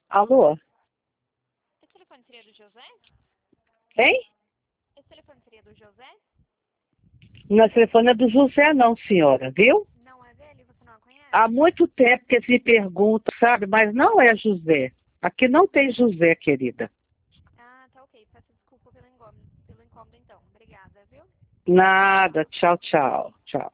Alô? Esse telefone seria do José? Hein? Esse telefone seria do José? Não, o telefone é do José não, senhora, viu? Não é dele? Você não a conhece? Há muito tempo que eles me perguntam, sabe? Mas não é José. Aqui não tem José, querida. Ah, tá ok. Peço desculpa pelo incômodo então. Obrigada, viu? Nada. Tchau, tchau. Tchau.